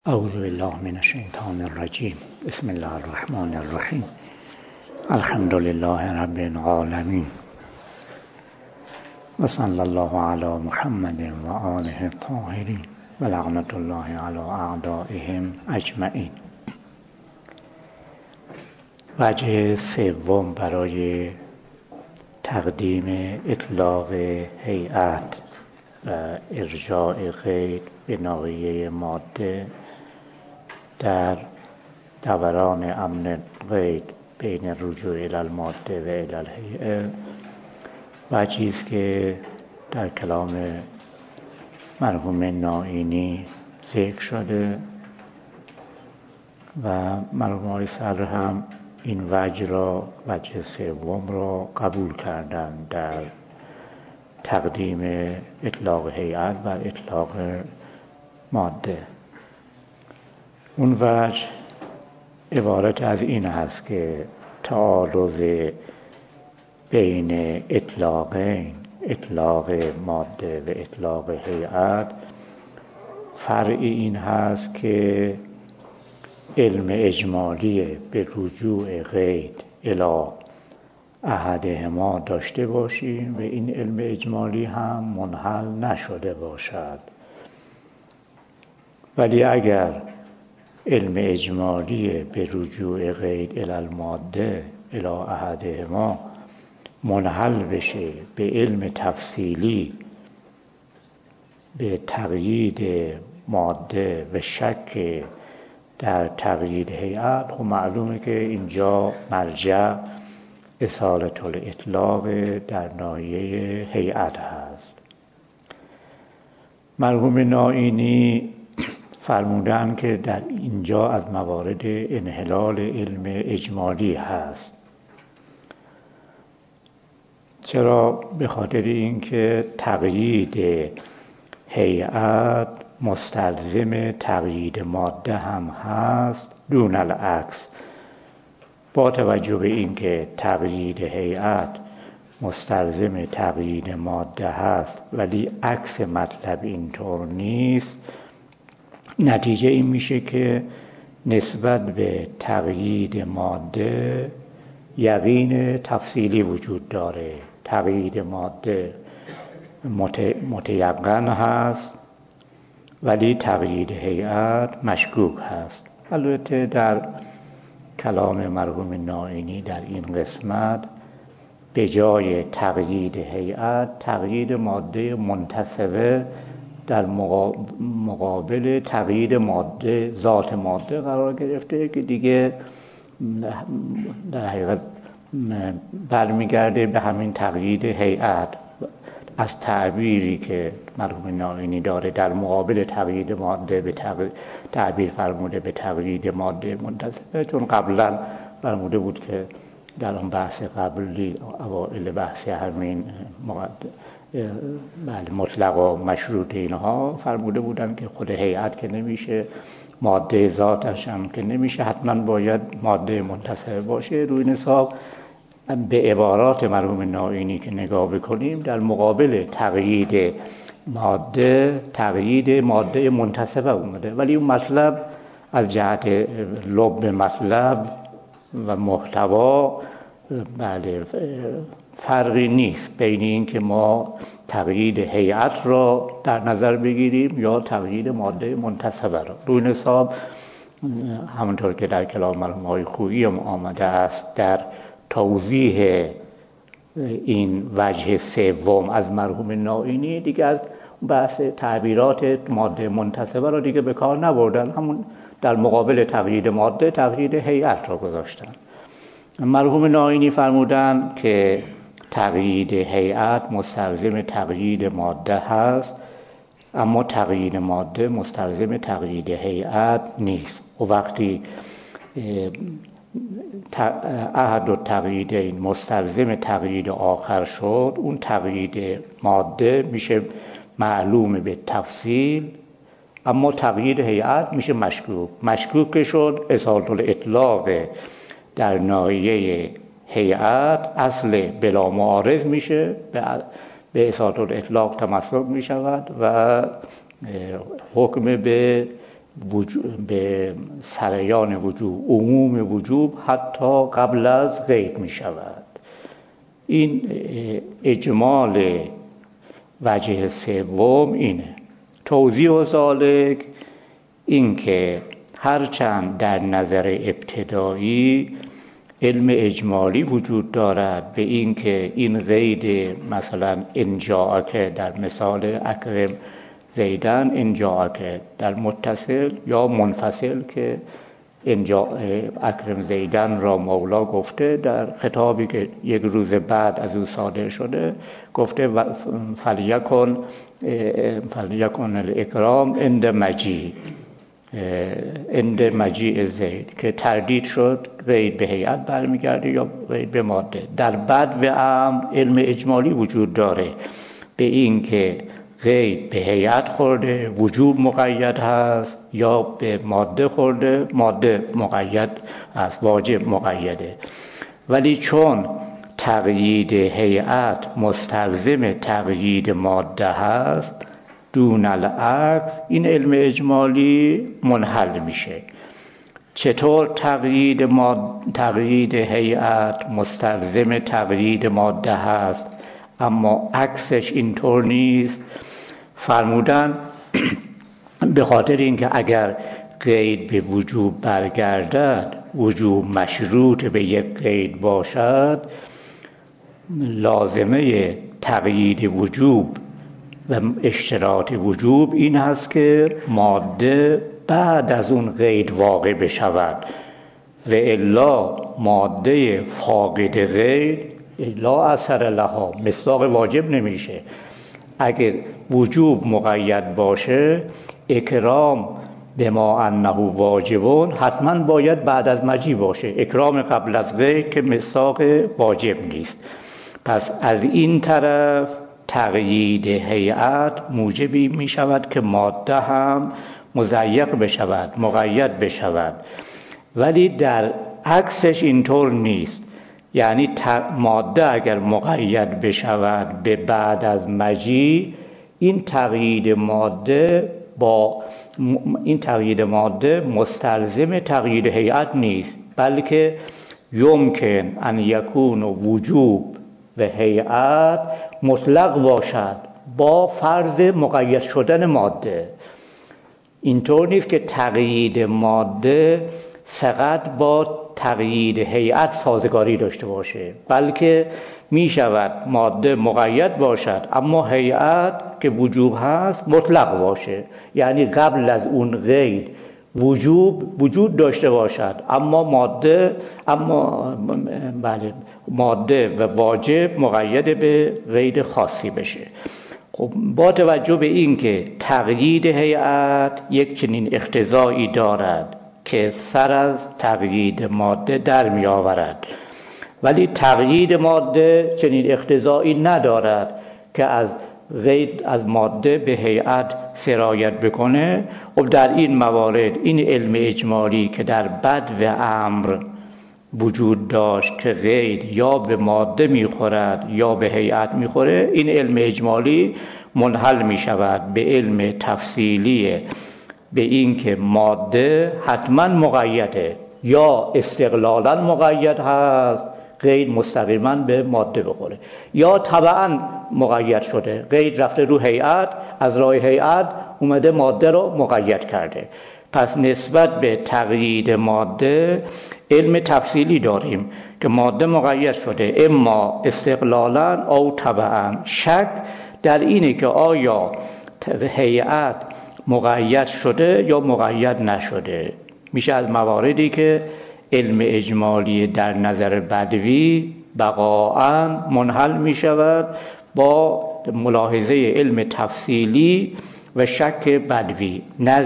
اعوذ بالله من الشیطان الرجیم. بسم الله الرحمن الرحیم. الحمد لله رب العالمین و صلی الله علی محمد و آله الطاهرین و لعنت الله علی اعدائهم اجمعین. وجه سوم برای تقدیم اطلاق هیئت و ارجاع قید به ناحیه ماده در دوران امن قید بین رجوع الی الماده و الی الهیئه وجهی است که در کلام مرحوم نائینی ذکر شده و مرحوم آقای صدر هم این وجه سوم را قبول کردند در تقدیم اطلاق هیئت و اطلاق ماده. اون وجه عبارت از این هست که تعارض بین اطلاقین، اطلاق ماده و اطلاق هیئت، فرع این هست که علم اجمالی به رجوع قید الی احدهما داشته باشیم و این علم اجمالی هم منحل نشده باشد. ولی اگر علم اجمالی به رجوع قید الی الماده الی احدهما منحل بشه به علم تفصیلی به تقیید ماده و شک در تقیید هیئت، خب معلومه که اینجا مرجع اصالة الاطلاق در ناحیه هیئت هست. مرحوم نائینی فرمودن که در اینجا از موارد انحلال علم اجمالی هست. چرا؟ به خاطر اینکه تقیید هیئت مستلزم تقیید ماده هم هست دون العکس. با توجه به اینکه تقیید هیئت مستلزم تقیید ماده هست ولی عکس مطلب اینطور نیست، نتیجه این میشه که نسبت به تقیید ماده یقین تفصیلی وجود داره. تقیید ماده متیقن هست ولی تقیید هیئت مشکوک هست. البته در کلام مرحوم نائینی در این قسمت به جای تقیید هیئت تقیید ماده منتسبه در مقابل تقیید ماده ذات ماده قرار گرفته که دیگه در حقیقت برمیگرده به همین تقیید هیئت. از تعبیری که مرحوم نائینی داره در مقابل تقیید ماده به تعبیر فرموده به تقیید ماده منتسبه، چون قبلا فرموده بود که در اون بحث قبلی اوائل بحث همین مطلق و مشروط اینها فرموده بودن که خود هیئت که نمیشه، ماده ذاتش هم که نمیشه، حتما باید ماده منتسبه باشه. روی این حساب به عبارات مرحوم نائینی که نگاه بکنیم در مقابل تقیید ماده منتسبه اومده، ولی اون مطلب از جهت لب مطلب و محتوا فرقی نیست بین این که ما تقیید هیئت را در نظر بگیریم یا تقیید ماده منتسبه را. روی این حساب همونطور که در کلام مرحوم آقای خویی هم آمده است در توضیح این وجه سوم از مرحوم نائینی دیگه از بحث تعبیرات ماده منتسبه را دیگه به کار نبردن، همون در مقابل تقیید ماده تقیید هیئت را گذاشتن. مرحوم نائینی فرمودن که تقیید هیئت مستلزم تقیید ماده هست اما تقیید ماده مستلزم تقیید هیئت نیست. و وقتی احد التقییدین مستلزم تقیید آخر شد، اون تقیید ماده میشه معلوم به تفصیل اما تقیید هیئت میشه مشکوک که شد. اصالة الاطلاق در ناحیه هیئت اصل بلا معارض میشه، به اصالة الاطلاق تمسک میشود و حکم به به سریان وجوب، عموم وجوب حتی قبل از قید می شود. این اجمال وجه سوم اینه. توضیح ذالک این که هرچند در نظر ابتدایی علم اجمالی وجود دارد به این که این قید مثلا انجاءک در مثال اکرم زیدن، انجاءک در متصل یا منفصل که اکرم زیدن را مولا گفته در خطابی که یک روز بعد از او صادر شده، گفته فلیکن الاکرام عند مجیء زید، که تردید شد قید به هیئت برمیگرده یا قید به ماده. در بدو امر علم اجمالی وجود داره به این که قید به هیئت خورده وجوب مقید هست، یا به ماده خورده ماده مقید هست، واجب مقیده. ولی چون تقیید هیئت مستلزم تقیید ماده هست دون العکس، این علم اجمالی منحل میشه. چطور تقیید هیئت مستلزم تقیید ماده هست اما عکسش اینطور نیست؟ فرمودن به خاطر اینکه اگر قید به وجوب برگردد، وجوب مشروط به یک قید باشد، لازمه تقیید وجوب و اشتراط وجوب این هست که ماده بعد از اون قید واقع بشود، و الا ماده فاقد قید لا اثر لها، مصداق واجب نمیشه. اگه وجوب مقید باشه اکرام به ما انه واجبون حتما باید بعد از مجیء باشه، اکرام قبل از قید که مصداق واجب نیست. پس از این طرف تقیید هیئت موجبی می شود که ماده هم مضیق بشود، مقید بشود. ولی در عکسش اینطور نیست، یعنی ماده اگر مقید بشود به بعد از مجیء، این تقیید ماده مستلزم تقیید هیئت نیست، بلکه یمکن ان یکون وجوب و هیئت مطلق باشد با فرض مقید شدن ماده. اینطور نیست که تقیید ماده فقط با تقیید هیئت سازگاری داشته باشه، بلکه می شود ماده مقید باشد اما هیئت که وجوب هست مطلق باشه، یعنی قبل از اون قید وجود داشته باشد اما ماده و واجب مقید به قید خاصی بشه. خب با توجه به این که تقیید هیئت یک چنین اقتضایی دارد که سر از تقیید ماده در می آورد، ولی تقیید ماده چنین اقتضایی ندارد که از ماده به هیئت سرایت بکنه. و در این موارد این علم اجمالی که در بدو امر وجود داشت که قید یا به ماده میخورد یا به هیئت میخوره، این علم اجمالی منحل میشود به علم تفصیلی، به این که ماده حتما مقیده یا استقلالا مقید هست، قید مستقیما به ماده بخوره، یا طبعا مقید شده، قید رفته رو هیئت، از راه هیئت اومده ماده رو مقید کرده. پس نسبت به تقیید ماده علم تفصیلی داریم که ماده مقید شده اما استقلالا او طبعا. شک در اینه که آیا هیئت مقید شده یا مقید نشده. میشه از مواردی که علم اجمالی در نظر بدوی بقاعاً منحل می شود با ملاحظه علم تفصیلی و شک بدوی.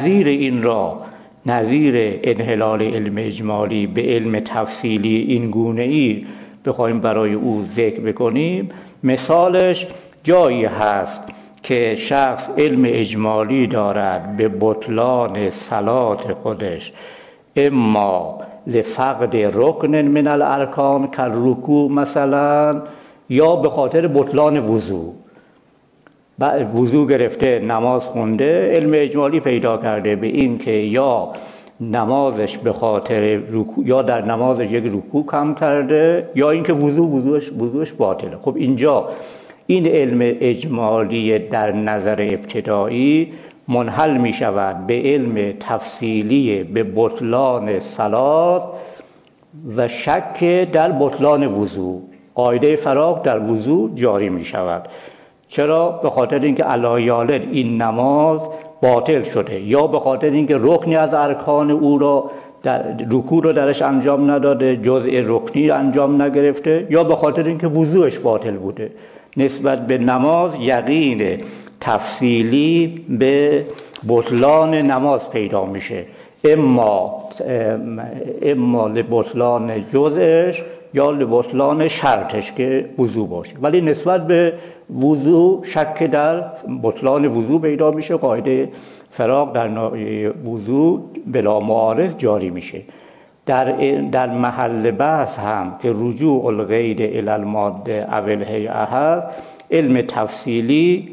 نظیر انحلال علم اجمالی به علم تفصیلی این گونه‌ای بخوایم برای او ذکر بکنیم، مثالش جایی هست که شخص علم اجمالی دارد به بطلان صلات خودش، اما لفقد رکن من الارکان کالرکوع مثلا، یا به خاطر بطلان وضو. وضو گرفته نماز خونده، علم اجمالی پیدا کرده به این که یا نمازش به خاطر رکوع یا در نمازش یک رکوع کم کرده یا اینکه وضوش باطله. خب اینجا این علم اجمالی در نظر ابتدایی منحل می شود به علم تفصیلی به بطلان صلات و شک در بطلان وضو. قاعده فراغ در وضو جاری می شود. چرا؟ به خاطر اینکه علایالد این نماز باطل شده، یا به خاطر اینکه رکنی از ارکان او را رکوع رو درش انجام نداده، جزء رکنی انجام نگرفته، یا به خاطر اینکه وضوش باطل بوده. نسبت به نماز یقین تفصیلی به بطلان نماز پیدا میشه، اما لبطلان جزءش یا لبطلان شرطش که وضو باشه. ولی نسبت به وضو شک در بطلان وضو پیدا میشه، قاعده فراغ در ناحیه وضو بلا معارض جاری میشه. در محل بحث هم که رجوع الغیر الی الماده او الهیئه هست، علم تفصیلی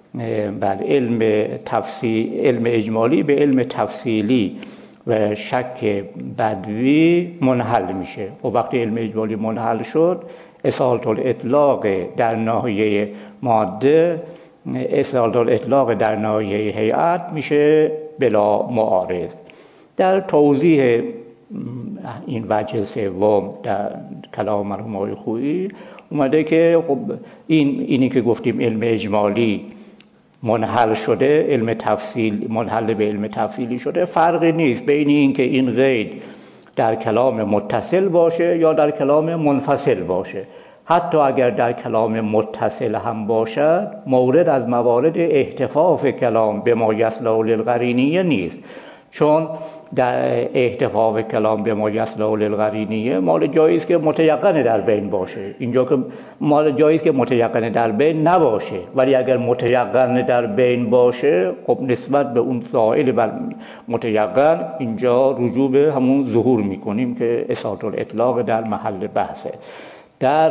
علم اجمالی به علم تفصیلی و شک بدوی منحل میشه. و وقتی علم اجمالی منحل شد، اصالت الاطلاق در ناحیه ماده، اصالت الاطلاق در ناحیه هیئت میشه بلا معارض. در توضیح این وجه سوم در کلام مرحوم آقای خویی اومده که خب اینی که گفتیم علم اجمالی منحل شده، علم تفصیل منحل به علم تفصیلی شده، فرقی نیست بین این که این قید در کلام متصل باشه یا در کلام منفصل باشه. حتی اگر در کلام متصل هم باشد، مورد از موارد احتفاف کلام به ما یصلح للقرینیه نیست، چون در احتفاف کلام به ما یصلح للقرینیه مال جاییست که متیقن در بین باشه. اینجا که مال جاییست که متیقن در بین نباشه، ولی اگر متیقن در بین باشه، خب نسبت به اون سائل و متیقن اینجا رجوع به همون ظهور میکنیم که اصالت الاطلاق در محل بحثه. در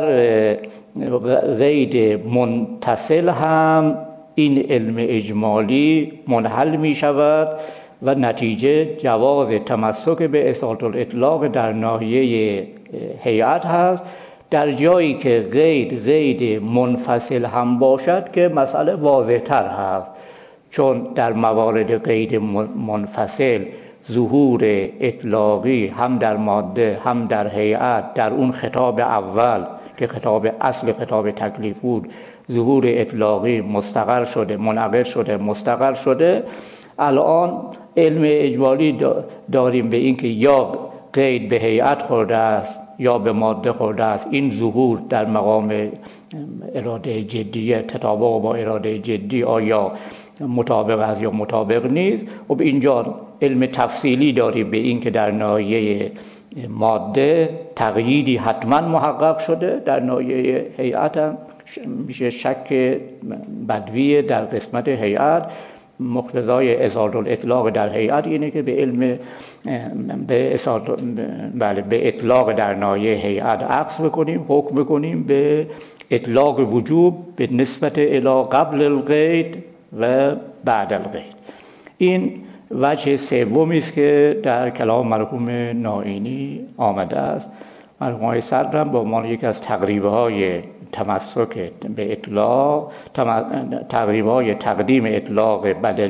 قید منتصل هم این علم اجمالی منحل می شود و نتیجه جواز تمسک به اصالت الاطلاق در ناحیه هیئت هست. در جایی که قید منفصل هم باشد که مسئله واضح تر هست، چون در موارد قید منفصل ظهور اطلاقی هم در ماده هم در هیئت، در اون خطاب اول که خطاب اصل خطاب تکلیف بود، ظهور اطلاقی مستقر شده، منعقد شده، مستقر شده. الان علم اجمالی داریم به این که یا قید به هیئت خورده است یا به ماده خورده است. این ظهور در مقام اراده جدیه، تطابق با اراده جدی آیا مطابق است یا مطابق نیست. خب اینجا علم تفصیلی داریم به این که در ناحیه ماده تقییدی حتما محقق شده، در ناحیه هیئت هم میشه شک بدوی در قسمت هیئت. مقتضای اصالت الاطلاق در هیئت اینه که به علم به اطلاق در ناحیه هیئت عکس بکنیم، حکم بکنیم به اطلاق وجوب به نسبت الی قبل القید و بعد القید. این وجه سومی است که در کلام مرحوم نائینی آمده است. مرحوم آقای صدر هم به عنوان یکی از تقریب‌های تمسک به اطلاق، تقریب‌های تقدیم اطلاق بدل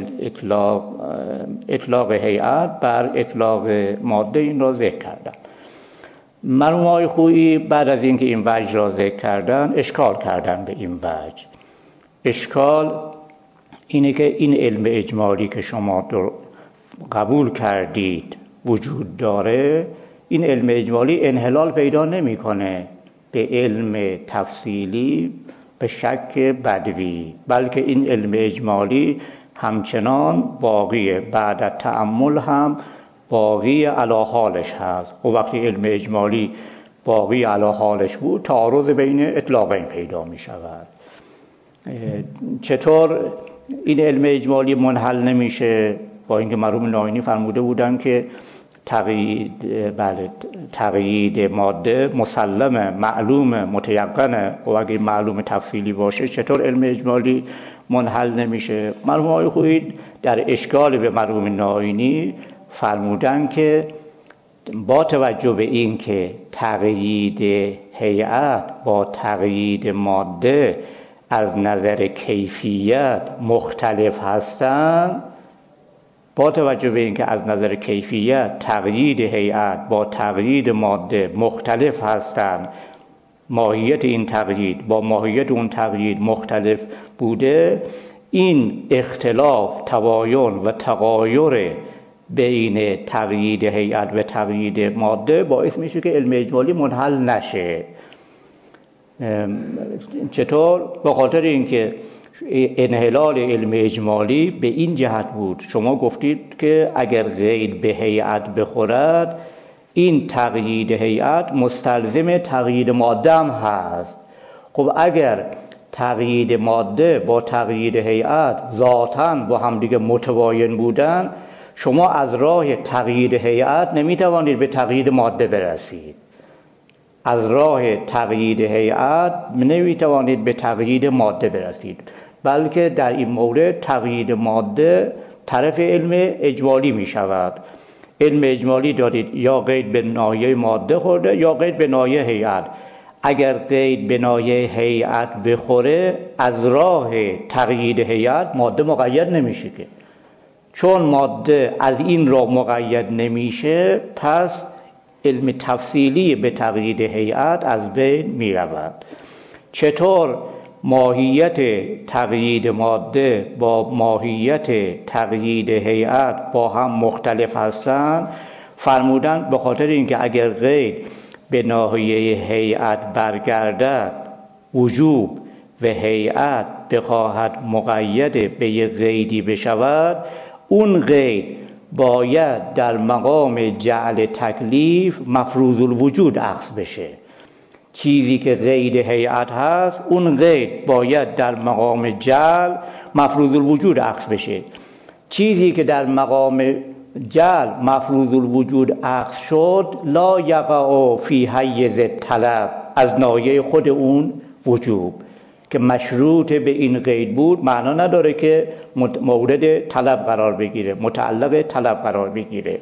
اطلاق هیئت بر اطلاق ماده این را ذکر کردن. مرحوم آقای خویی بعد از اینکه این وجه را ذکر کردن، اشکال کردن به این وجه. اشکال اینه که این علم اجمالی که شما قبول کردید وجود داره، این علم اجمالی انحلال پیدا نمی‌کنه به علم تفصیلی به شک بدوی، بلکه این علم اجمالی همچنان باقیه، بعد از تأمل هم باقی علی حالش هست. و وقتی علم اجمالی باقی علی حالش بود، تعارض بین اطلاقین پیدا می شود. چطور این علم اجمالی منحل نمیشه؟ با اینکه مرحوم نائینی فرموده بودن که تقیید ماده مسلمه، معلومه، متیقنه. و اگه معلوم تفصیلی باشه چطور علم اجمالی منحل نمیشه؟ مرحوم آقای خویی در اشکال به مرحوم ناینی فرمودن که با توجه به این که تقیید هیئت با تقیید ماده از نظر کیفیت مختلف هستند، با توجه به این که از نظر کیفیت تقیید هیئت با تقیید ماده مختلف هستند، ماهیت این تقیید با ماهیت اون تقیید مختلف بوده، این اختلاف، تباین و تغایر بین تقیید هیئت و تقیید ماده باعث میشه که علم اجمالی منحل نشه. چطور؟ به خاطر اینکه انحلال علم اجمالی به این جهت بود، شما گفتید که اگر قید به هیئت بخورد، این تقیید هیئت مستلزم تقیید ماده هم هست. خب اگر تقیید ماده با تقیید هیئت ذاتاً با هم دیگه متباین بودن، شما از راه تقیید هیئت نمیتوانید به تقیید ماده برسید، از راه تقیید هیئت نمیتوانید به تقیید ماده برسید، بلکه در این مورد تقیید ماده طرف علم اجمالی می شود. علم اجمالی دارید یا قید به ناحیه ماده خورده یا قید به ناحیه هیئت. اگر قید به ناحیه هیئت بخوره، از راه تقیید هیئت ماده مقید نمیشه که، چون ماده از این راه مقید نمیشه، پس علم تفصیلی به تقیید هیئت از بین می رود. چطور ماهیت تقیید ماده با ماهیت تقیید هیئت با هم مختلف هستند؟ فرمودند به خاطر اینکه اگر قید به ناحیه هیئت برگردد وجوب و هیئت بخواهد مقید به یک قیدی بشود، اون قید باید در مقام جعل تکلیف مفروض الوجود اخذ بشه. چیزی که قید هیئت هست، اون قید باید در مقام جعل مفروض الوجود اخذ بشه. چیزی که در مقام جعل مفروض الوجود اخذ شد، لا یقع فی حیز طلب، از ناحیه خود اون وجوب که مشروط به این قید بود، معنا نداره که مورد طلب قرار بگیره، متعلق طلب قرار بگیره.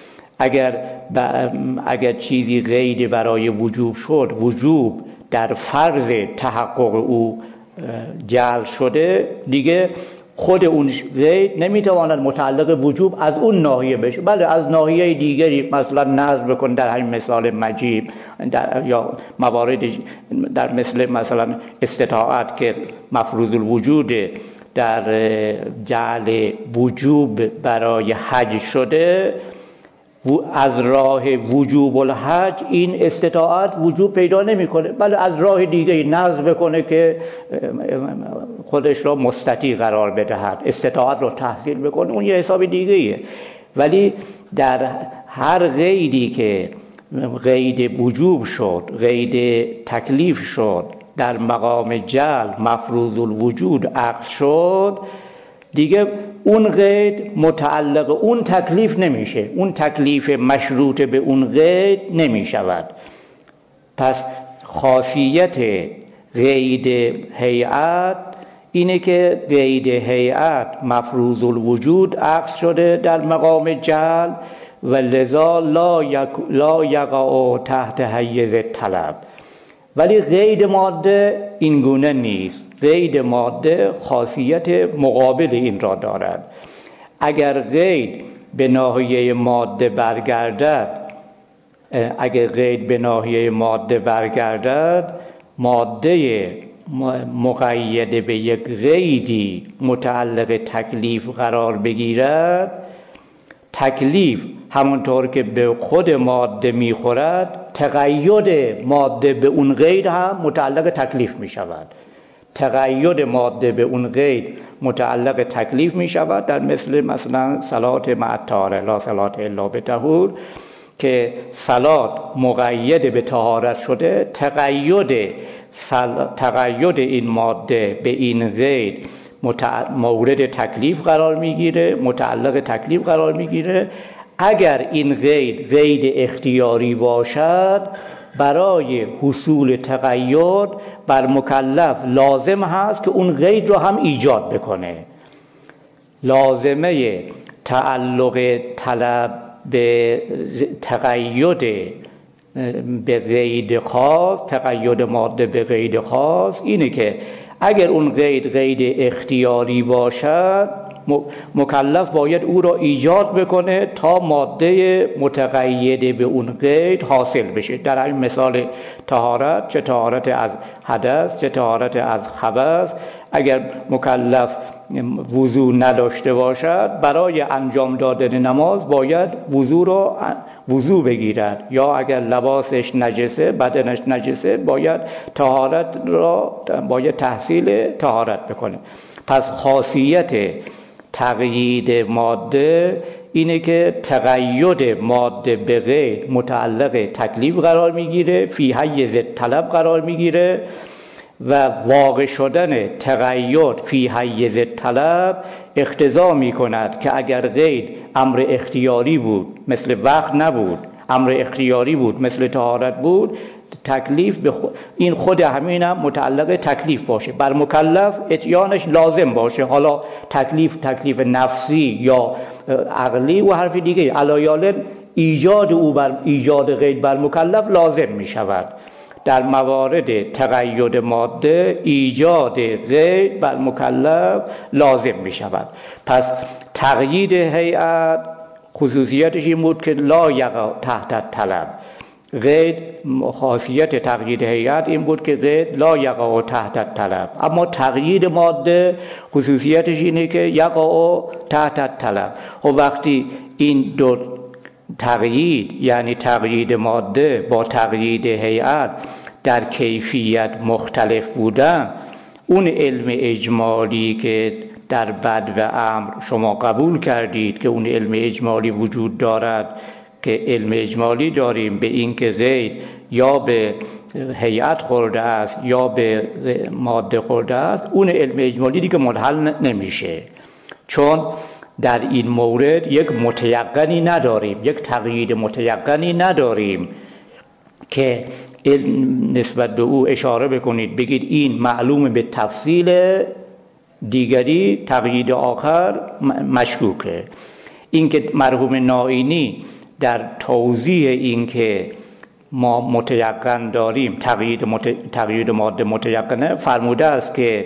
اگر چیزی قید برای وجوب شد، وجوب در فرض تحقق او جعل شده، دیگه خود اون قید نمیتواند متعلق وجوب از اون ناحیه بشه، بله از ناحیه دیگری، مثلا نظر بکن در همین مثال مجیب یا موارد در مثلا استطاعت که مفروض الوجود در جعل وجوب برای حج شده، از راه وجوب الحج این استطاعت وجوب پیدا نمیکنه، بله از راه دیگه نظر بکنه که خودش را مستطیع قرار بدهد، استطاعت را تحصیل بکنه، اون یه حساب دیگه‌ایه. ولی در هر قیدی که قید وجوب شد، قید تکلیف شد، در مقام جعل مفروض الوجود عقد شد، دیگه اون قید متعلق اون تکلیف نمیشه، اون تکلیف مشروط به اون قید نمیشود. پس خاصیت قید هیئت اینه که قید هیئت مفروض الوجود عقد شده در مقام جعل و لذا لا یقع تحت حیز طلب. ولی قید ماده این گونه نیست. قید ماده خاصیت مقابل این را دارد. اگر قید به ناحیه ماده برگردد، ماده مقید به یک قیدی متعلق تکلیف قرار بگیرد، تکلیف همونطور که به خود ماده میخورد، تقید ماده به اون قید هم متعلق تکلیف می شود. تقید ماده به اون قید متعلق تکلیف می شود، در مثلا صلات مع الطهاره لا صلات الا بطهور، که صلات مقید به طهارت شده، تقید این ماده به این قید مورد تکلیف قرار میگیره، متعلق تکلیف قرار میگیره. اگر این قید اختیاری باشد برای حصول تقید بر مکلف لازم هست که اون قید رو هم ایجاد بکنه. لازمه تعلق طلب به تقید به قید خاص، تقید ماده به قید خاص اینه که اگر اون قید اختیاری باشد مکلف باید او را ایجاد بکنه تا ماده متقید به اون قید حاصل بشه. در همین مثال طهارت، چه طهارت از حدث چه طهارت از خبث، اگر مکلف وضو نداشته باشد برای انجام دادن نماز باید وضو بگیرد، یا اگر لباسش نجسه، بدنش نجسه، باید تحصیل طهارت بکنه. پس خاصیت تقیید ماده اینه که تقید ماده به قید متعلق تکلیف قرار میگیره، فی حیز طلب قرار میگیره و واقع شدن تقید فی حیز طلب اقتضا میکند که اگر قید امر اختیاری بود مثل وقت نبود، امر اختیاری بود مثل طهارت بود، تکلیف به این خود همین هم متعلق تکلیف باشه، بر مکلف اتیانش لازم باشه. حالا تکلیف نفسی یا عقلی و حرف دیگه، علایال ایجاد قید بر مکلف لازم می شود. در موارد تقید ماده ایجاد قید بر مکلف لازم می شود. پس تقیید هیئت خصوصیتش این بود که لا یقع تحت طلب. قید خاصیت تقیید هیئت این بود که قید لا یقع تحت طلب، اما تقیید ماده خصوصیتش اینه که یقع تحت طلب. و وقتی این دو تقیید یعنی تقیید ماده با تقیید هیئت در کیفیت مختلف بودن، اون علم اجمالی که در بد و امر شما قبول کردید که اون علم اجمالی وجود دارد، که علم اجمالی داریم به این که قید یا به هیئت خورده است یا به ماده خورده است، اون علم اجمالی دیگه منحل نمیشه، چون در این مورد یک متیقنی نداریم، یک تقیید متیقنی نداریم که نسبت به او اشاره بکنید بگید این معلوم به تفصیل، دیگری تقیید آخر مشکوکه. این که مرحوم نائینی در توضیح این که ما متیقن داریم، تقیید ماده متیقنه، فرموده است که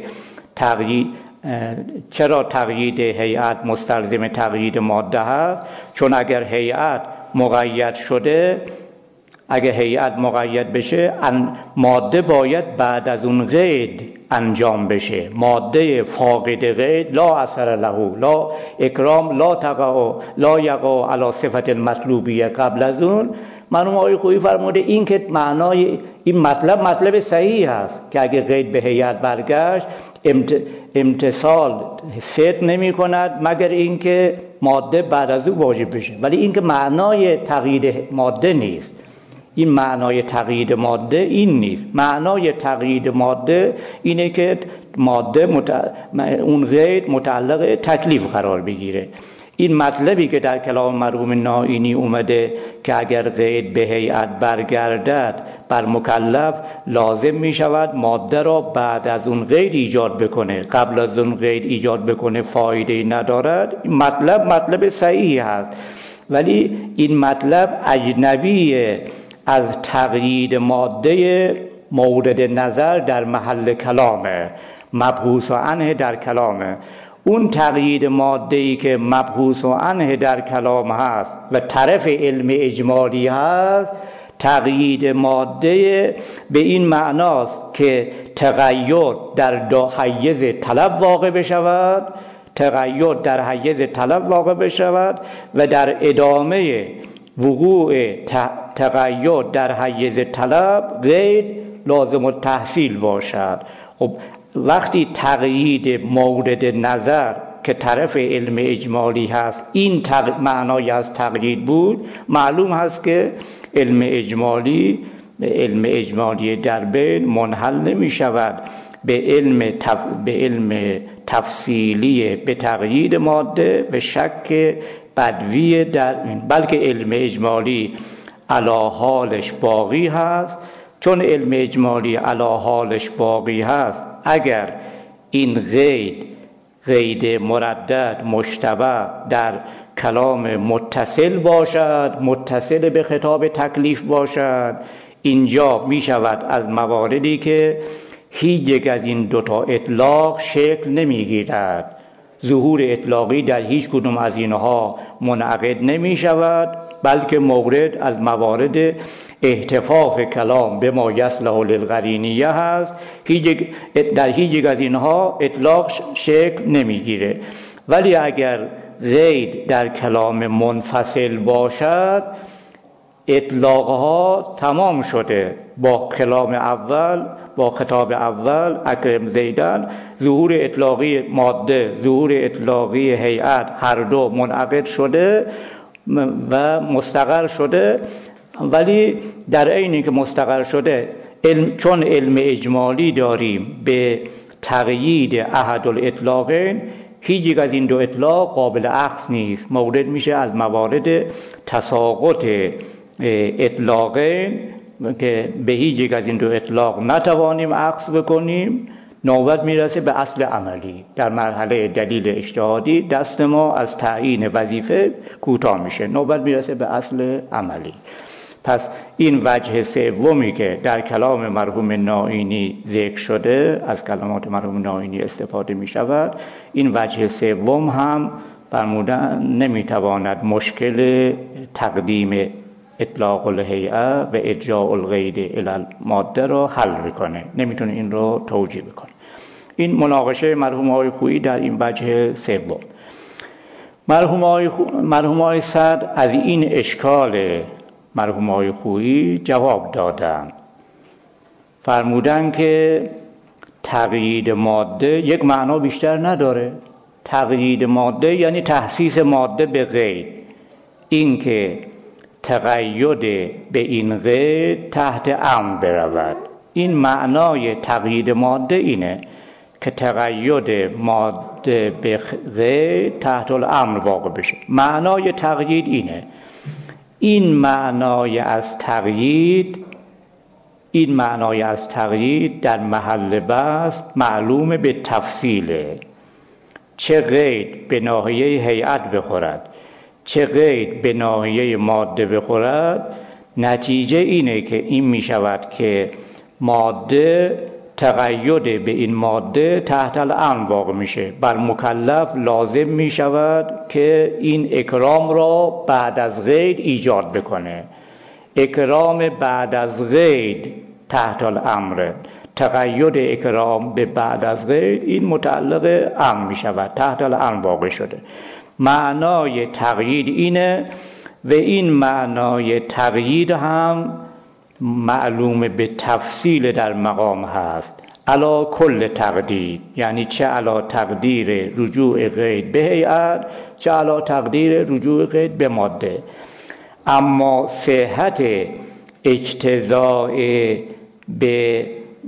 چرا تقیید هیئت مستلزم تقیید ماده هست؟ چون اگر هیئت مقید شده، اگر هیئت مقید بشه، ماده باید بعد از اون قید انجام بشه. ماده فاقد قید لا اثر له، لا اکرام، لا یقع علی صفت المطلوبیه. قبل از اون مرحوم آقای خویی فرموده این که معنای این مطلب صحیح است که اگر قید به هیئت برگشت امتصال صدق نمی کند مگر اینکه ماده بعد از او واجب بشه، ولی این که معنای تقیید ماده نیست. این معنای تقیید ماده این نیست. معنای تقیید ماده اینه که ماده اون قید متعلق تکلیف قرار بگیره. این مطلبی که در کلام مرحوم نائینی اومده که اگر قید به هیئت برگردد بر مکلف لازم می شود ماده را بعد از اون قید ایجاد بکنه، قبل از اون قید ایجاد بکنه فایده ندارد. این مطلب صحیحی هست، ولی این مطلب اجنبیه از تقیید ماده مورد نظر در محل کلامه، مبحوث عنه در کلامه. اون تقیید ماده‌ای که مبحوث عنه در کلام هست و طرف علم اجمالی هست، تقیید ماده به این معناست که تقید در حیز طلب واقع بشود، تقید در حیز طلب واقع بشود و در ادامه وقوع تقید در حیز طلب قید لازم التحصیل باشد. خب وقتی تقیید مورد نظر که طرف علم اجمالی هست این معنای از تقیید بود، معلوم هست که علم اجمالی در بین منحل نمی شود به علم تفصیلی به تقیید ماده به شک بدوی در این، بلکه علم اجمالی علی حالش باقی هست. چون علم اجمالی علی حالش باقی هست، اگر این قید مردد مشتبه در کلام متصل باشد، متصل به خطاب تکلیف باشد، اینجا می شود از مواردی که هیچ یک از این دوتا اطلاق شکل نمی گیرد. ظهور اطلاقی در هیچ کدوم از اینها منعقد نمی شود، بلکه مورد از موارد احتفاف کلام به ما یصلح للقرینیه هست. در هیچ یک از اینها اطلاق شکل نمیگیره. ولی اگر قید در کلام منفصل باشد، اطلاقها تمام شده. با کلام اول، با خطاب اول اکرم زیدن، ظهور اطلاقی ماده، ظهور اطلاقی هیئت، هر دو منعقد شده و مستقر شده. ولی در عین که مستقر شده، چون علم اجمالی داریم به تقیید احد الاطلاقین، هیچ یک از این دو اطلاق قابل اخذ نیست، مورد میشه از موارد تساقط اطلاقین که به هیچ یک از این دو اطلاق نتوانیم اخذ بکنیم. نوبت میرسه به اصل عملی. در مرحله دلیل اجتهادی دست ما از تعیین وظیفه کوتاه میشه، نوبت میرسه به اصل عملی. پس این وجه سومی که در کلام مرحوم نائینی ذکر شده، از کلمات مرحوم نائینی استفاده می شود، این وجه سوم هم فرمودن نمیتواند مشکل تقدیم اطلاق الهیئه و ارجاع القید الی الماده را حل بکنه، نمیتونه این رو توجیه بکنه. این مناقشه مرحوم آقای خویی در این وجه سوم. مرحوم آقای صدر از این اشکال مرحوم آقای خویی جواب دادن، فرمودن که تقیید ماده یک معنا بیشتر نداره. تقیید ماده یعنی تخصیص ماده به قید، این که تقید به این قید تحت امر برود. این معنای تقیید ماده اینه که تقید ماده به قید تحت الامر واقع بشه. معنای تقیید اینه. این معنای از تقیید در محل بحث معلوم به تفصیله. چه قید به ناحیه هیئت بخورد، چه قید به ناحیه ماده بخورد، نتیجه اینه که این می شود که ماده تقید به این ماده تحت الامر واقع میشه. بر مکلف لازم می شود که این اکرام را بعد از قید ایجاد بکنه. اکرام بعد از قید تحت الامر، تقید اکرام به بعد از قید این متعلق امر می شود، تحت الامر واقع شده. معنای تقیید اینه و این معنای تقیید هم معلوم به تفصیل در مقام هست. علا کل تقدیر، یعنی چه علا تقدیر رجوع قید به هیئت، چه علا تقدیر رجوع قید به ماده. اما صحت اجتزاء به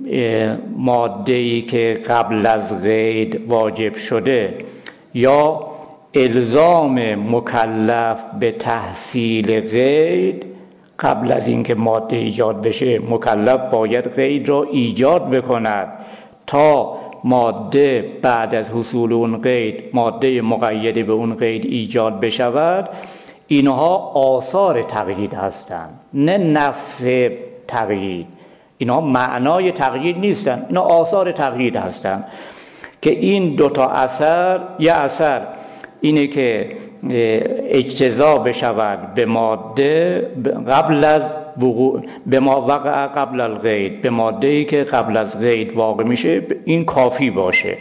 ماده‌ای که قبل از قید واجب شده یا الزام مکلف به تحصیل قید، قبل از اینکه ماده ایجاد بشه مکلف باید قید را ایجاد بکند تا ماده بعد از حصول اون قید ماده مقید به اون قید ایجاد بشود. اینها آثار تقیید هستند، نه نفس تقیید. اینها معنای تقیید نیستند، اینها آثار تقیید هستند که این دوتا اثر، یه اثر اینه که اجتزا بشود به ماده قبل از وقوع، به ما وقع قبل القید، به ماده‌ای که قبل از قید واقع میشه، این کافی باشه.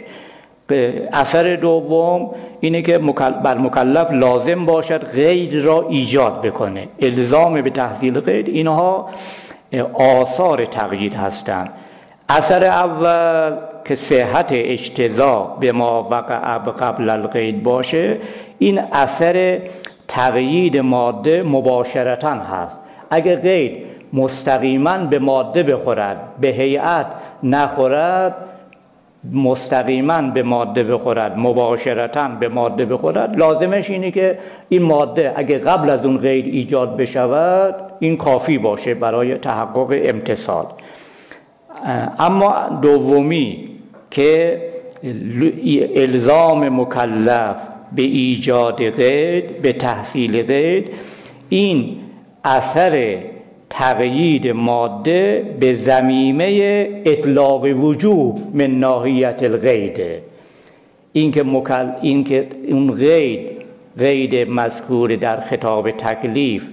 اثر دوم اینه که بر مکلف لازم باشد قید را ایجاد بکنه، الزام به تحصیل قید. اینها آثار تقیید هستند. اثر اول که صحت اجتزا به ما وقع قبل القید باشه، این اثر تقیید ماده مباشرتاً هست. اگر قید مستقیما به ماده بخورد، به هیئت نخورد، مستقیما به ماده بخورد، مباشرتاً به ماده بخورد، لازمش اینه که این ماده اگه قبل از اون قید ایجاد بشود این کافی باشه برای تحقق امتصال. اما دومی که الزام مکلف به ایجاد قید، به تحصیل قید، این اثر تقیید ماده به ضمیمه اطلاق وجوب من ناحیت القید. این که اون قید مذکور در خطاب تکلیف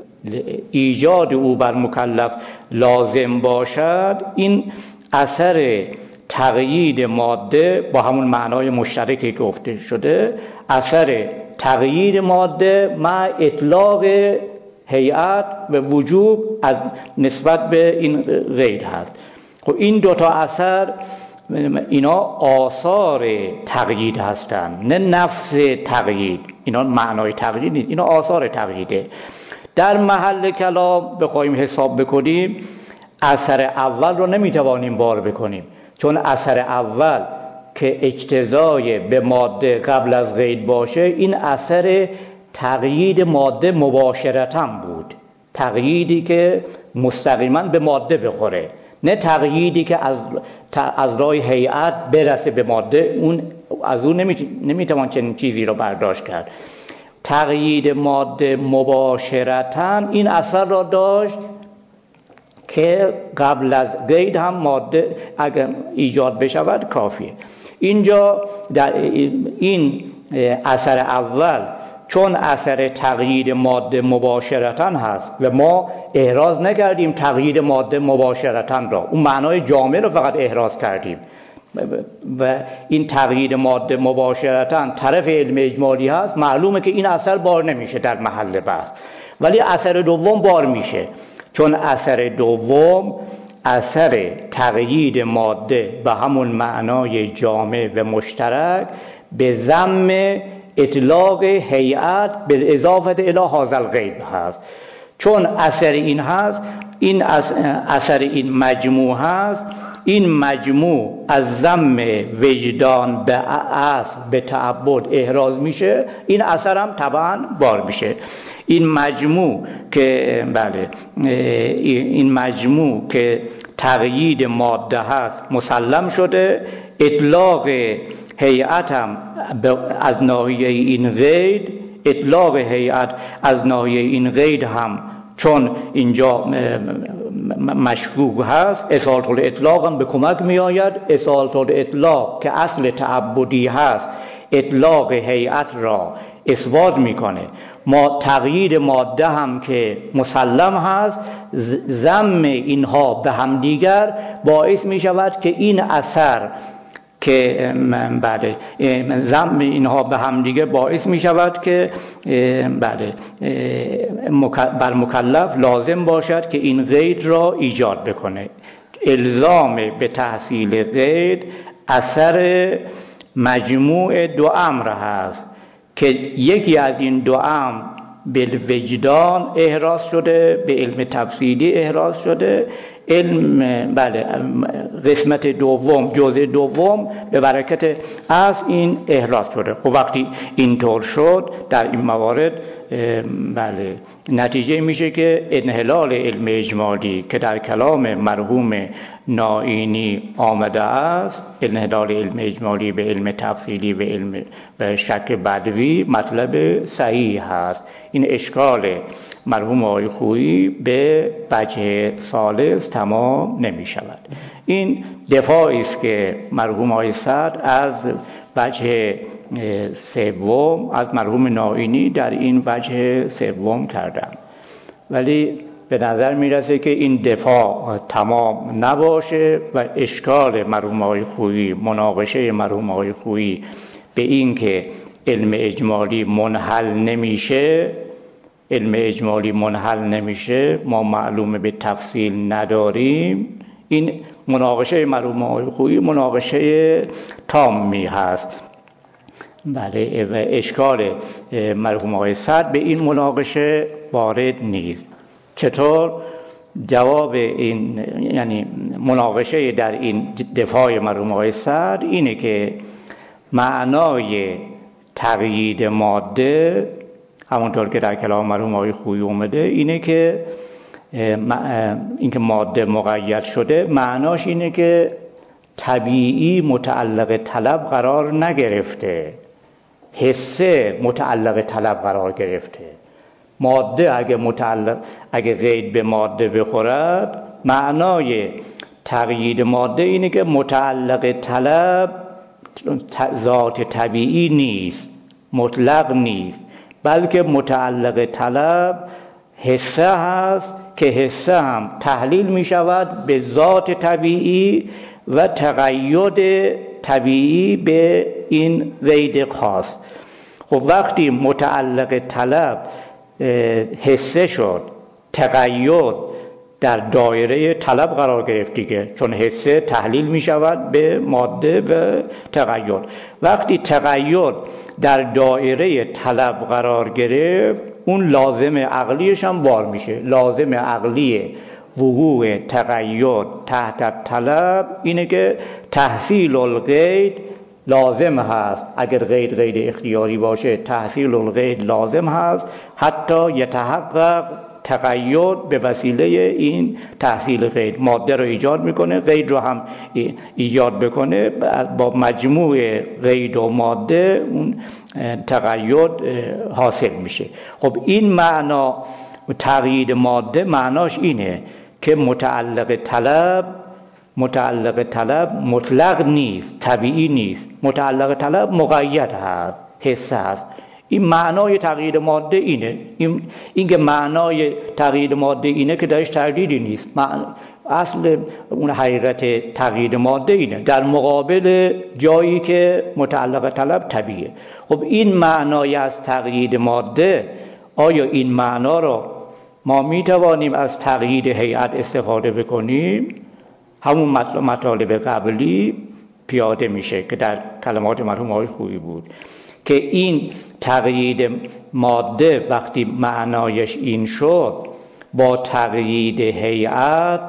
ایجاد او بر مکلف لازم باشد، این اثر تقیید ماده با همون معنای مشترکی که گفته شده، اثر تقیید ماده مع اطلاق هیئت و وجوب از نسبت به این قید هست. خب این دوتا اثر اینا آثار تقیید هستند، نه نفس تقیید. اینا معنای تقیید نیست، اینا آثار تقییده. در محل کلام بخوایم حساب بکنیم، اثر اول رو نمیتوانیم بار بکنیم، چون اثر اول که اجتزای به ماده قبل از قید باشه، این اثر تقیید ماده مباشرتاً بود، تقییدی که مستقیما به ماده بخوره، نه تقییدی که از راه هیئت برسه به ماده. اون از اون نمیتوان چنین چیزی رو برداشت کرد. تقیید ماده مباشرتاً این اثر را داشت که قبل از قید هم ماده اگر ایجاد بشود کافیه. اینجا در این اثر اول چون اثر تغییر ماده مباشرتاً هست و ما احراز نکردیم تغییر ماده مباشرتاً را، اون معنای جامع رو فقط احراز کردیم و این تغییر ماده مباشرتاً طرف علم اجمالی هست، معلومه که این اثر بار نمیشه در محل بحث. ولی اثر دوم بار میشه، چون اثر دوم اثر تغییر ماده به همون معنای جامع و مشترک به ضم اطلاق هیئت به اضافه الی هذا القید هست. چون اثر این هست، این اثر این مجموع هست، این مجموع از ضم وجدان به اصل به تعبد احراز میشه، این اثر هم طبعا بار میشه. این مجموع که این مجموع که تقیید ماده هست مسلم شده، اطلاق هیئت هم از ناحیه این قید، اطلاق هیئت از ناحیه این قید هم چون اینجا مشکوک هست، اصالت الاطلاق هم به کمک می آید. اصالت الاطلاق که اصل تعبدی هست اطلاق هیئت را اثبات میکنه. ما تغییر ماده هم که مسلم هست، ضم اینها به هم دیگر باعث می شود که این اثر که ضم اینها به هم دیگر باعث می شود که بر مکلف لازم باشد که این قید را ایجاد بکنه. الزام به تحصیل قید اثر مجموع دو امر هست که یکی از این دو امر به وجدان احراز شده، به علم تفصیلی احراز شده، علم قسمت دوم جزء دوم به برکت از این احراز شده. خب وقتی اینطور شد در این موارد نتیجه میشه که انحلال علم اجمالی که در کلام مرحوم نائینی آمده است، انحلال علم اجمالی به علم تفصیلی و علم به شک بدوی مطلب صحیح هست. این اشکال مرحوم آقای خویی به وجه ثالث تمام نمی شود. این دفاعی است که مرحوم آقای صدر از وجه سوم از مرحوم نائینی در این وجه سوم کردم، ولی به نظر میرسه که این دفاع تمام نباشه و اشکال مرحوم آقای خویی، مناقشه مرحوم آقای خویی به این که علم اجمالی منحل نمیشه، علم اجمالی منحل نمیشه، ما معلومه به تفصیل نداریم، این مناقشه مرحوم آقای خویی مناقشه تامی هست. بله، و اشکال مرحوم آقای صدر به این مناقشه وارد نیست. چطور؟ جواب این یعنی مناقشه در این دفاع مرحوم آقای سعد اینه که معنای تقیید ماده همونطور که در کلام مرحوم آقای خویی اومده اینه که اینکه ماده مقید شده معناش اینه که طبیعی متعلق طلب قرار نگرفته، حسه متعلق طلب قرار گرفته. ماده اگه قید به ماده بخورد، معنای تقیید ماده اینه که متعلق طلب ذات طبیعی نیست، مطلق نیست، بلکه متعلق طلب حسه هست که حسه هم تحلیل می شود به ذات طبیعی و تقید طبیعی به این قید خاص. خب وقتی متعلق طلب حسه شد، تقید در دایره طلب قرار گرفت دیگه، چون حسه تحلیل می شود به ماده و تقید. وقتی تقید در دایره طلب قرار گرفت، اون لازم عقلیش هم بار میشه. لازم عقلی وقوع تقید تحت طلب اینه که تحصیل القید لازم هست. اگر قید اختیاری باشه تحصیل القید لازم هست، حتی یتحقق تقید به وسیله این تحصیل قید. ماده رو ایجاد میکنه، قید رو هم ایجاد بکنه، با مجموع قید و ماده اون تقید حاصل میشه. خب این معنا تقیید ماده معناش اینه که متعلق طلب مطلق نیست، طبیعی نیست. متعلق طلب مقید هست، حسه هست. این معنای تقیید ماده اینه. این که معنای تقیید ماده اینه که درش تردیدی نیست. اصل اون حقیقت تقیید ماده اینه، در مقابل جایی که متعلق طلب طبیعیه. خب این معنای از تقیید ماده، آیا این معنا رو ما میتوانیم از تقیید هیئت استفاده بکنیم؟ همون مطالب قبلی پیاده میشه که در کلمات مرحوم آقای خویی بود که این تقیید ماده وقتی معنایش این شد، با تقیید هیئت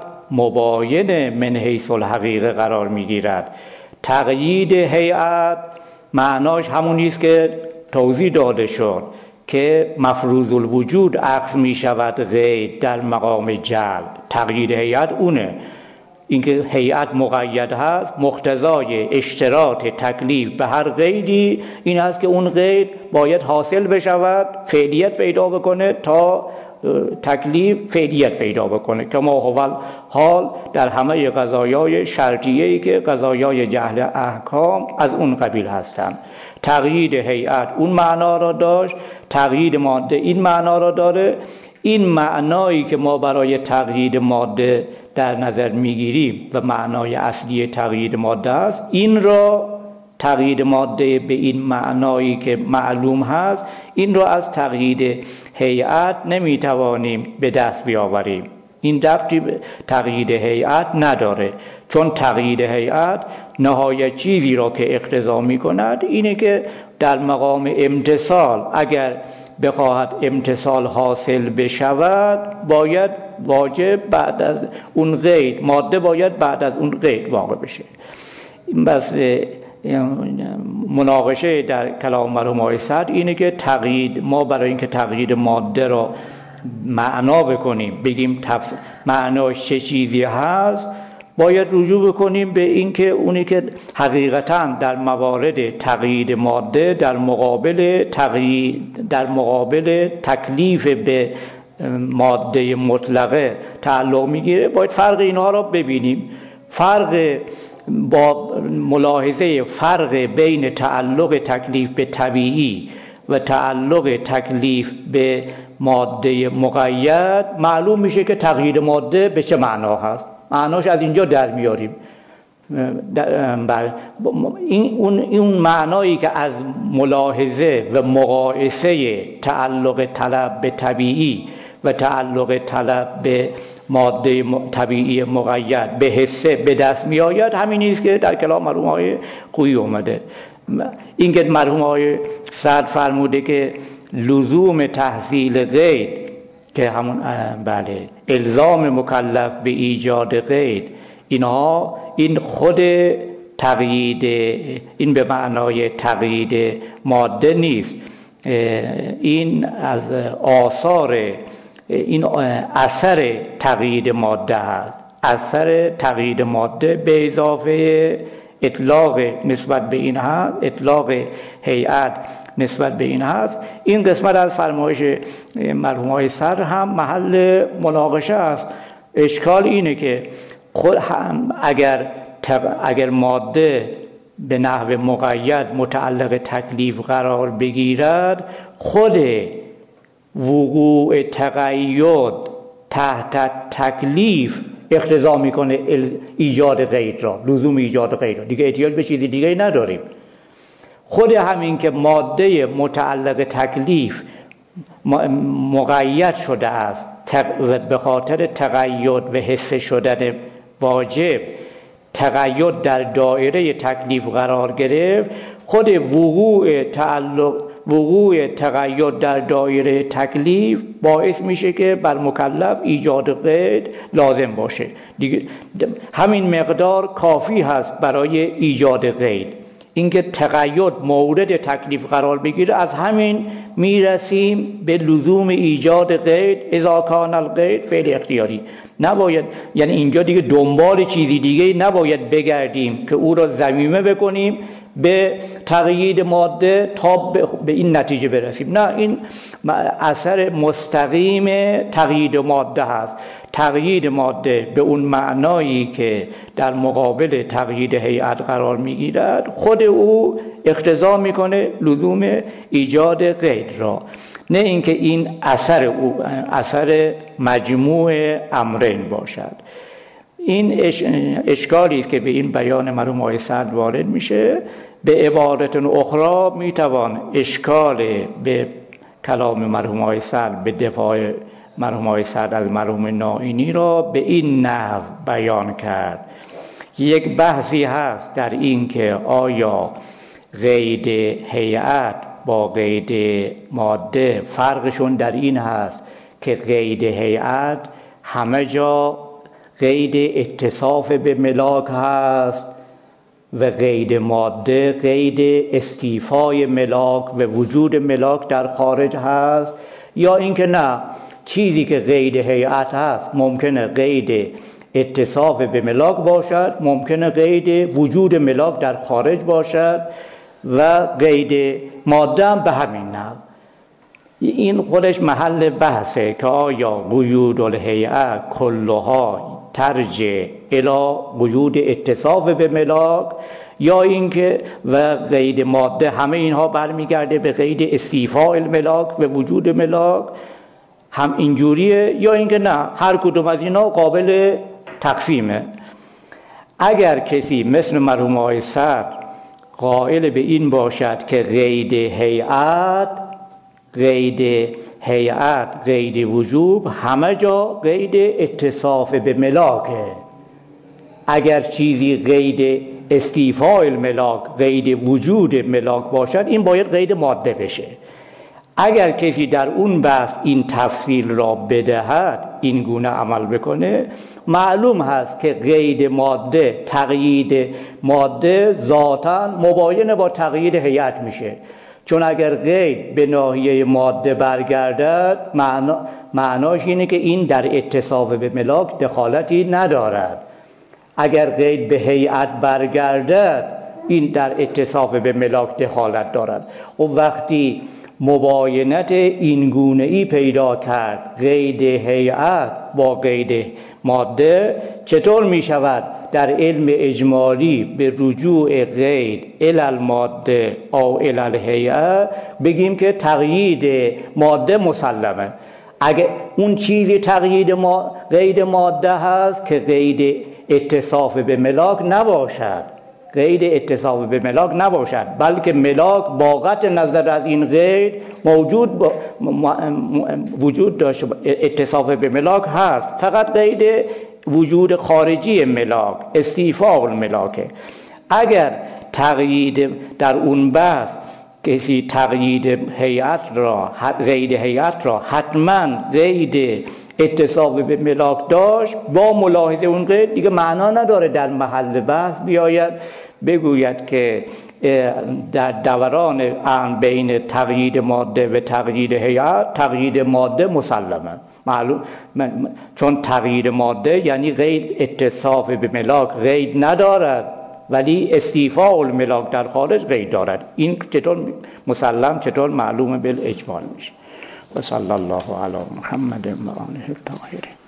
مباین من حیث الحقیقه قرار میگیرد. تقیید هیئت معناش همون نیست که توضیح داده شد که مفروض الوجود عکس می شود غیر در مقام جلب. تقیید هیئت اونه، اینکه هیئت مقید هست، مقتضای اشتراط تکلیف به هر قیدی این است که اون قید باید حاصل بشود، فعلیت پیدا بکنه تا تکلیف فعلیت پیدا بکنه. کما هو حال در همه قضایای شرطیه‌ای که قضایای جهل احکام از اون قبیل هستند. تقیید هیئت اون معنا را داشت، تقیید ماده این معنا را داره. این معنایی که ما برای تقیید ماده در نظر میگیریم و معنای اصلی تقیید ماده است، این را تقیید ماده به این معنایی که معلوم هست، این را از تقیید هیئت نمیتوانیم به دست بیاوریم. این ربطی به تقیید هیئت نداره، چون تقیید هیئت نهایت چیزی را که اقتضا میکند اینه که در مقام امتصال اگر بخواهد امتصال حاصل بشود، باید واجب بعد از اون قید، ماده باید بعد از اون قید واقع بشه. این بس مناقشه در کلام مرحوم آقای سعد اینه که تقیید، ما برای اینکه تقیید ماده را معنا بکنیم، بگیم معناش چه چیزی هست، باید رجوع بکنیم به اینکه اونی که حقیقتاً در موارد تقیید ماده در مقابل تکلیف به ماده مطلقه تعلق میگیره، باید فرق اینها را ببینیم. فرق با ملاحظه فرق بین تعلق تکلیف به طبیعی و تعلق تکلیف به ماده مقید معلوم میشه که تقیید ماده به چه معنا هست. معناش از اینجا در میاریم. این معنایی که از ملاحظه و مقایسه تعلق طلب به طبیعی و تعلق طلب به ماده طبیعی مقید به حسه به دست می آید، همین نیست که در کلام مرحوم آقای خویی اومده. این که مرحوم آقای سعد فرموده که لزوم تحصیل قید که همون بله الزام مکلف به ایجاد قید، اینها این خود تقیید، این به معنای تقیید ماده نیست، این از آثار، این اثر تقیید ماده هست. اثر تقیید ماده به اضافه اطلاق نسبت به این هست، اطلاق هیئت نسبت به این هست. این قسمت از فرمایش مرحوم آقای صدر هم محل مناقشه است. اشکال اینه که خود هم اگر ماده به نحو مقید متعلق تکلیف قرار بگیرد، خود وقوع تقید تحت تکلیف اقتضا میکنه ایجاد قید را، لزوم ایجاد قید را. دیگه احتیاج به چیزی دیگه نداریم. خود همین که ماده متعلق تکلیف مقید شده است به خاطر تقید و حس شدن واجب، تقید در دایره تکلیف قرار گرفت، خود وقوع تقید در دایره تکلیف باعث میشه که بر مکلف ایجاد قید لازم باشه. دیگه همین مقدار کافی هست برای ایجاد قید. اینکه تقید مورد تکلیف قرار بگیره، از همین میرسیم به لزوم ایجاد قید. اذا کان القید فعل اختیاری، نباید، یعنی اینجا دیگه دنبال چیزی دیگه نباید بگردیم که او را ضمیمه بکنیم به تقیید ماده تا به این نتیجه برسیم. نه، این اثر مستقیم تقیید ماده هست. تقیید ماده به اون معنایی که در مقابل تقیید هیئت قرار میگیرد، خود او اقتضا میکنه لزوم ایجاد قید را، نه اینکه این اثر مجموع امرین باشد. این اشکالی است که به این بیان مرحوم آقای صدر وارد میشه. به عبارت اخرى میتوان اشکال به کلام مرحوم آقای صدر به دفاع مرحوم آقای صدر از مرحوم نائینی را به این نحو بیان کرد. یک بحثی هست در این که آیا قید هیئت با قید ماده فرقشون در این هست که قید هیئت همه جا قید اتصاف به ملاک هست و قید ماده قید استیفای ملاک و وجود ملاک در خارج هست، یا اینکه نه، چیزی که قید هیئت هست ممکنه قید اتصاف به ملاک باشد، ممکنه قید وجود ملاک در خارج باشد و قید ماده هم به همین نحو. این خودش محل بحثه که آیا وجود الهیئت کلها ترجع الی وجود اتصاف به ملاک، یا اینکه و قید ماده همه اینها برمیگرده به قید استیفاء الملاک و وجود ملاک، هم اینجوریه، یا اینکه نه، هر کدوم از اینا قابل تقسیمه. اگر کسی مثل مرحوم آقای صدر قائل به این باشد که قید هیئت قید وجوب همه جا قید اتصاف به ملاکه، اگر چیزی قید استیفاء الملاک قید وجود ملاک باشد، این باید قید ماده بشه. اگر کسی در اون بحث این تفصیل را بدهد، این گونه عمل بکنه، معلوم هست که قید ماده، تقیید ماده ذاتاً مباین با تقیید هیئت میشه. چون اگر قید به ناحیه ماده برگردد، معناش اینه که این در اتصاف به ملاک دخالتی ندارد. اگر قید به هیئت برگردد، این در اتصاف به ملاک دخالت دارد. و وقتی مباینت این گونه‌ای پیدا کرد قید هیئت با قید ماده، چطور می شود در علم اجمالی به رجوع قید الی الماده او الی الهیئه بگیم که تقیید ماده مسلمه؟ اگه اون چیزی تقیید قید ماده هست که قید اتصاف به ملاک نباشد، قید اتصاف به ملاک نباشد، بلکه ملاک با قطع نظر از این قید وجود داشته، اتصاف به ملاک هست، فقط قید وجود خارجی ملاک، استیفاء الملاکه. اگر تقیید در اون بحث کسی تقیید هیئت را قید هیئت را حتما قید اتصاف به ملاک داشت، با ملاحظه اون قید دیگه معنا نداره در محل بحث بیاید بگوید که در دوران امر بین تقیید ماده و تقیید هیئت تقیید ماده مسلمه معلوم، چون تقیید ماده یعنی قید اتصاف به ملاک قید ندارد ولی استیفاء الملاک در خارج قید دارد. این چطور مسلم، چطور معلومه بالاجمال میشه. و صلی الله علی محمد و آله الطاهرین.